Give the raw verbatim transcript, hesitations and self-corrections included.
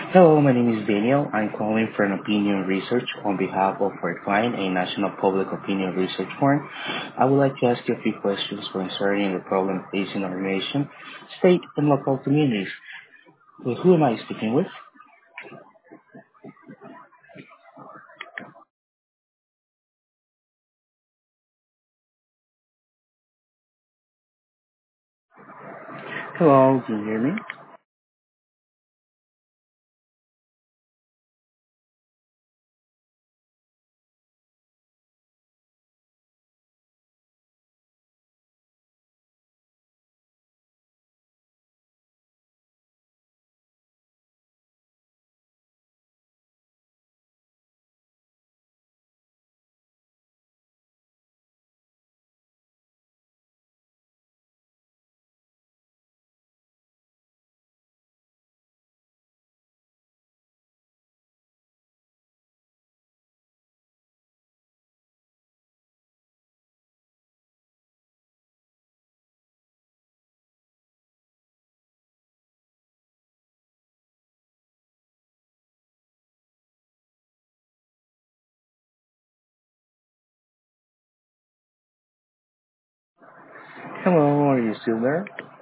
Hello, my name is Daniel. I'm calling for an opinion research on behalf of our client, a national public opinion research firm. I would like to ask you a few questions concerning the problem facing our nation, state, and local communities. With who am I speaking with? Hello, can you hear me? Hello, are you still there?